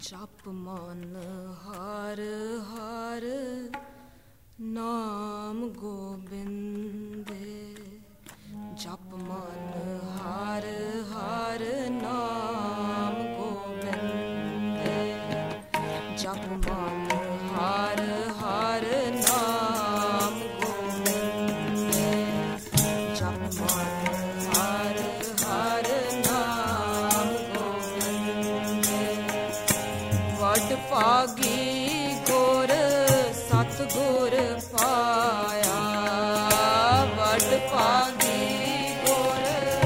ਜਪ ਮਨ ਹਰ ਹਰ ਨਾਮ ਗੋਬਿੰਦੇ, ਜਪ ਮਨ ਹਰ ਹਰ ਨਾਮ ਗੋਬਿੰਦੇ, ਜਪ ਮਨ ਹਰ ਹਰ ਨਾਮ ਗੋਬਿੰਦੇ, ਜਪ ਮਨ ਹਰ ਹਰ ਨਾਮ ਗੋਬਿੰਦੇ। ਵੱਡ ਭਾਗੀ ਗੁਰ ਸਤਿਗੁਰ ਪਾਇਆ, ਵੱਡ ਭਾਗੀ ਗੁਰ,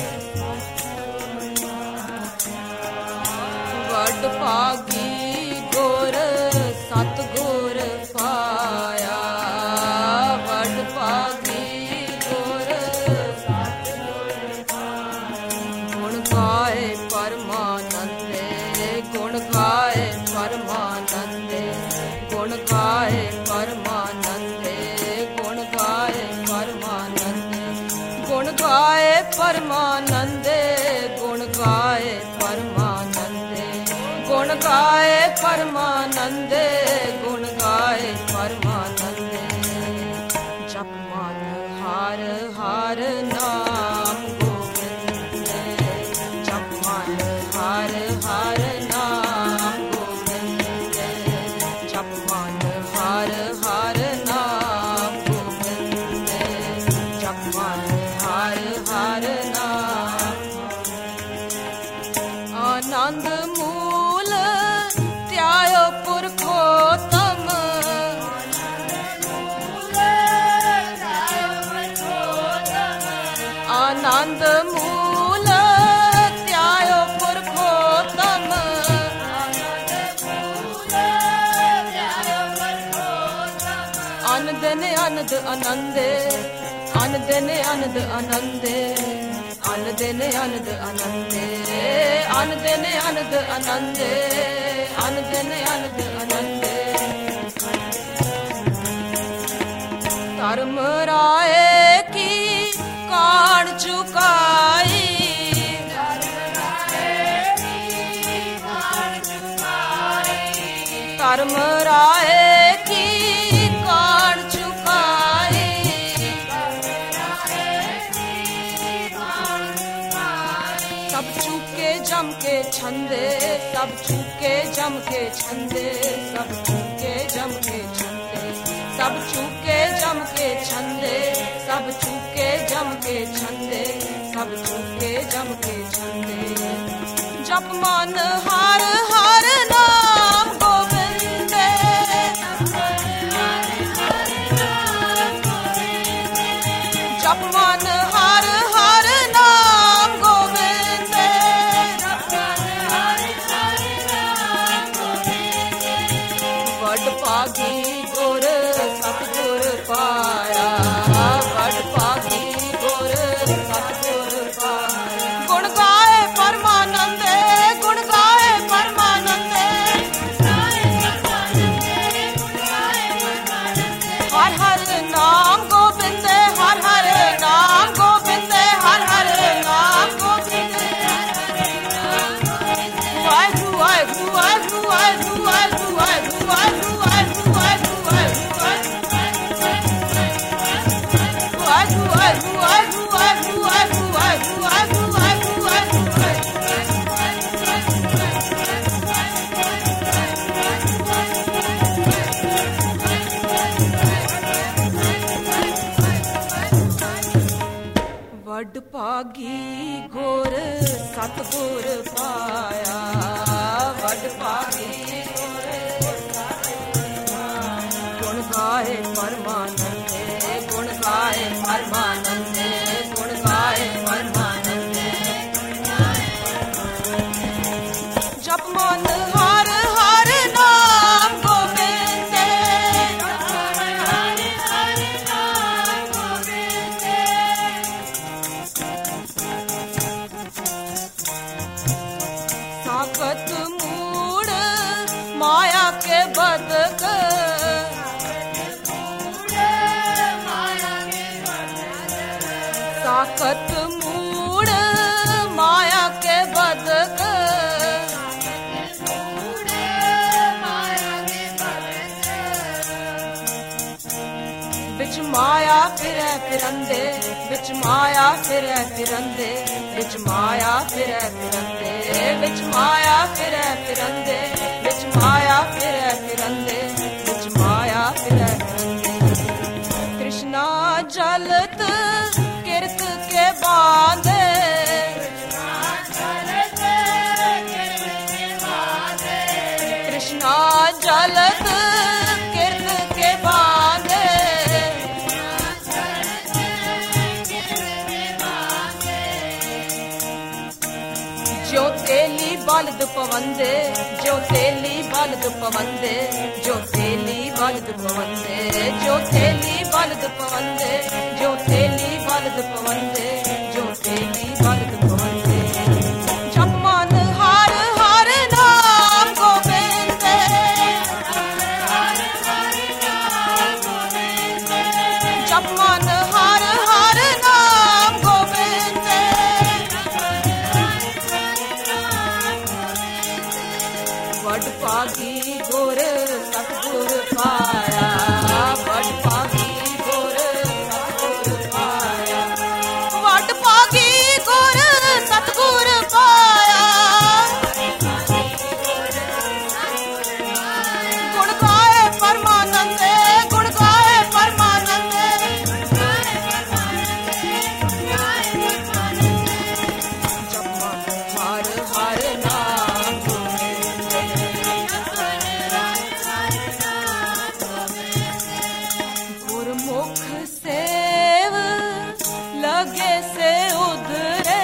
ਵੱਡ ਭਾਗੀ ਗੁਰ ਸਤਿਗੁਰ ਪਾਇਆ, ਵੱਡ ਭਾਗੀ ਗੁਰ ਸਤਿਗੁਰ ਪਾਇਆ। ਗੁਣ ਗਾਏ ਪਰਮਾਨੰਦੇ, ਗੁਣ ਗਾਏ ਪਰਮਾਨੰਦੇ, ਗੁਣ ਗਾਏ ਪਰਮਾਨੰਦੇ, ਗੁਣ ਗਾਏ ਪਰਮਾਨੰਦੇ, ਗੁਣ ਗਾਏ ਪਰਮਾਨੰਦੇ, ਗੁਣ ਗਾਏ ਪਰਮਾਨੰਦੇ, ਗੁਣ ਗਾਏ ਪਰਮਾਨੰਦੇ, ਗੁਣ ਗਾਏ ਪਰਮਾਨੰਦੇ। ਜਪ ਮਨ ਹਰ ਹਰ ਨਾਮ ਗੋਬਿੰਦੇ, ਜਪ ਮਨ ਹਰ ਹਰ ਨਾਮ ਗੋਬਿੰਦੇ, ਜਪ ਮਨ ਹਰ ਹਰ ਨਾਮ ਗੋਬਿੰਦੇ, ਜਪ ਮਨ ਹਰ ਹਰ ਨਾਮ। ਆਨੰਦ ਮੂਲ ਧਿਆਇਓ ਪੁਰਖੋਤਮ, ਆਨੰਦ ਮੂਲ ਧਿਆਇਓ ਪੁਰਖੋਤਮ, ਅਨੰਦ ਨੇ ਅਨੰਦ ਆਨੰਦੇ, ਅਨੰਦ ਨੇ ਅਨੰਦ ਆਨੰਦੇ, ਅਨੰਦ ਨੇ ਅਨੰਦ ਆਨੰਦੇ, ਅਨੰਦ ਨੇ ਅਨੰਦ ਆਨੰਦੇ, ਅਨੰਦ ਨੇ ਅਨੰਦ ਆਨੰਦੇ। ਧਰਮ ਰਾਏ ਕੀ ਕਾਣ ਚੁਕਾਈ, ਧਰਮ ਰਾਏ ਕੀ ਕਾਣ ਚੁਕਾਈ, ਸਭ ਚੁਕੇ ਜਮ ਕੇ ਛੰਦੇ, ਸਭ ਚੁਕੇ ਜਮ ਕੇ ਛੰਦੇ, ਸਭ ਚੁਕੇ ਜਮ ਕੇ ਛੰਦੇ, ਸਭ ਚੁਕੇ ਜਮ ਕੇ ਛੰਦੇ, ਸਭ ਚੁਕੇ ਜਮ ਕੇ ਛੰਦੇ, ਸਭ ਚੁਕੇ ਜਮ ਕੇ ਛੰਦੇ। ਜਪ ਮਨ ਹਰ ਹਰ ਨਾਮ ਗੋਬਿੰਦੇ, ਜਪ ਮਨ ਹਰ ਹਰ ਨਾਮ ਗੋਬਿੰਦੇ, ਵੱਡ ਭਾਗੀ ਗੁਰ ਸਤਿਗੁਰ ਪਾਇਆ, ਵੱਡ ਭਾਗੀ ਗੁਰ ਸਤਿਗੁਰ ਪਾਇਆ। ਗੁਣ ਗਾਏ ਪਰਮਾਨੰਦੇ, ਗੁਣ ਗਾਏ ਪਰਮਾਨੰਦੇ, ਹਰ ਹਰ ਨਾਮ ਗੋਬਿੰਦੇ, ਹਰ ਹਰ ਨਾਮ ਗੋਬਿੰਦੇ, ਹਰ ਹਰ ਨਾਮ ਗੋਬਿੰਦੇ। ਵਾਹਿਗੁਰੂ ਵਾਹਿਗੁਰੂ ਵਾਹਿਗੁਰੂ ਵਾਹਿਗੁਰੂ ਵਾਹਿਗੁਰੂ ਵਾਹਿਗੁਰੂ ਵਾਹਿਗੁਰੂ ਵਾਹਿਗੁਰੂ ਵਾਹਿਗੁਰੂ ਵੱਡ ਭਾਗੀ ਗੁਰ ਸਤਿਗੁਰ ਪਾਇਆ, ਵੱਡ ਭਾਗੀ ਗੁਰ ਗੁਣ ਗਾਏ ਪਰਮਾਨੰਦੇ, ਗੁਣ ਗਾਏ ਪਰਮਾਨੰਦੇ, ਗੁਣ ਗਾਏ ਪਰਮਾਨੰਦੇ। ਜਪ ਮਨ ਹਰ ਹਰ ਨਾਮ ਗੋਬਿੰਦੇ, ਸਾਖਤ ਮੂੜ ਮਾਇਆ ਕੇ ਬਦਕ, माया फिरै फिरंदे, विच माया फिरै फिरंदे, विच माया फिरै फिरंदे, विच माया फिरै फिरंदे, विच माया फिरै फिरंदे। कृष्णा जलत किरत के बांधे, कृष्णा जलत किरत के बांधे, जो तेली बलद पवंदे, जो तेली बलद पवंदे, जो तेली बलद पवंदे, जो तेली बलद पवंदे, जो तेली बलद पवंदे, जो तेली बलद पवंदे। जप मन हर हर नाम गोविंद, जप मन हर हर नाम गोविंद, वड पागी गुर सतगुर पाया, वड पागी गुर सतगुर पाया, वड पागी गुर सतगुर पाया। गुण गाए परमानंदे, गुण गाए परमानंदे, जप मन हर हर नाम गुरमुख सेव लगे से उधरे,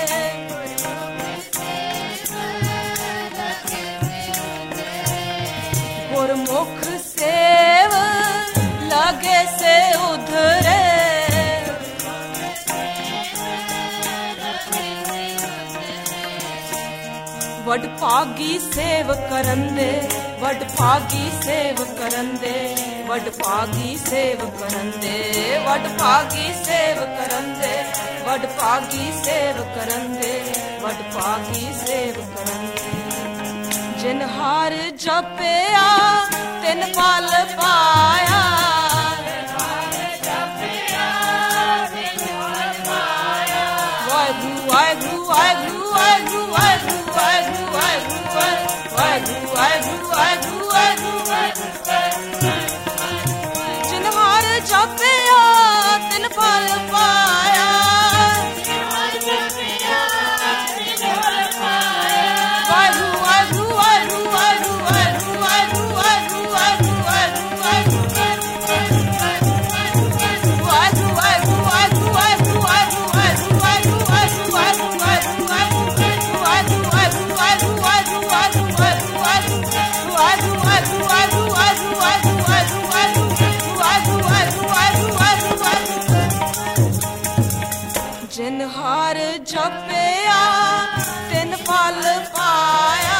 गुरमुख सेव लगे से उधरे, वड पागी सेव करंदे, वड पागी सेव करंदे, वड पागी सेव करंदे, वड पागी सेव करंदे, वड पागी सेव करंदे, वड पागी सेव करंदे। जिन हार जपया तिन फल पाया, वाहिगुरू वाहिगुरू वाहिगुरू वाहिगुरू वाहिगुरू वाहिगुरू वाहिगुरू वाहिगुरू वाहिगुरू वाहिगुरू वाहिगुरू। जिन हार जपया तिन फल पाया, वाहिगुरू वाहिगुरू वाहिगुरू वाहिगुरू वाहिगुरू वाहिगुरू वाहिगुरू वाहिगुरू वाहिगुरू जिन हार जपया तिन फल पाया,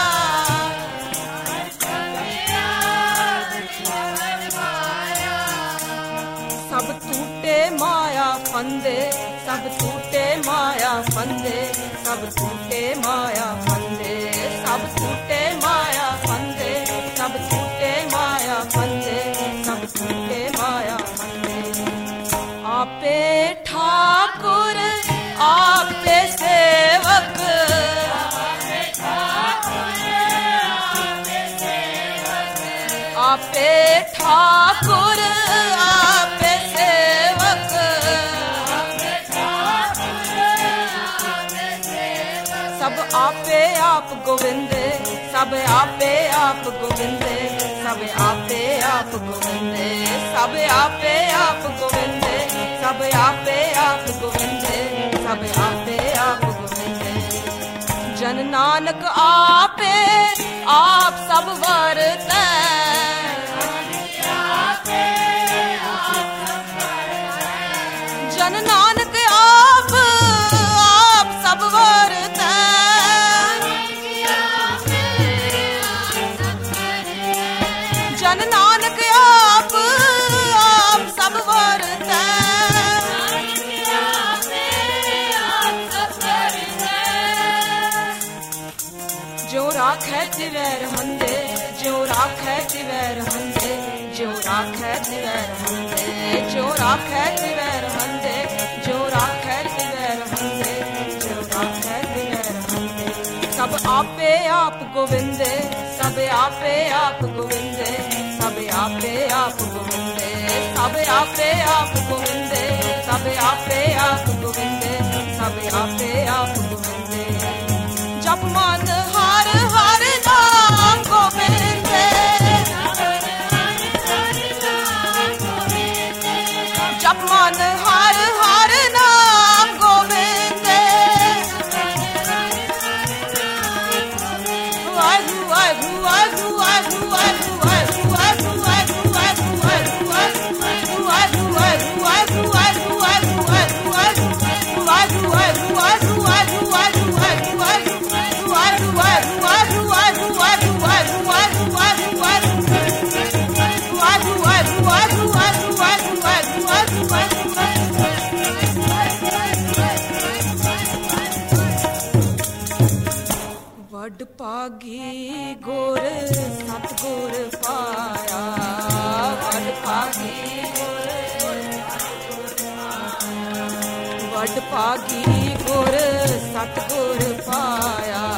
सब टूटे माया फंदे, सब टूटे माया फंदे, सब टूटे माया फंदे, सब टूटे माया फंदे, सब टूटे माया फंदे, सब टूटे माया फंदे। आपे ठाकुर आपे सेवक, आपे ठाकुर आपे सेवक, सब आपे आप गोविंदे, सब आपे आप गोविंदे, सब आपे आप गोविंदे, सब आपे आप गोविंदे, सब आपे आप गोविंदे, सब आपे आप गोविंदे। जन नानक आपे आप सब वरतै, जन नानक आप आप सब वरतै, जन नानक आप आप सब वरतै। जो राखै तिवै रहंदे, जो राखै तिवै रहंदे, जो राखै तिवै रहंदे, जो राखै तिवै रहंदे, जो राखै आपे आप गोविंदे सब आपे आप गोविंदे सब आपे आप गोविंदे सब आपे आप गोविंदे सब आपे आप गोविंदे सब आपे आप गोविंदे जप मन हर हर नाम गोविंदे जप मन हर हर नाम गोविंदे वाहू वाहू वाहू वाहू वाहू वाहू वाहू वाहू वाहू वाहू वाहू वाहू वाहू वाहू वाहू वाहू वाहू वाहू वड पागी गुर सतगुर पाया वड पागी वड पागी गुर सतगुर पाया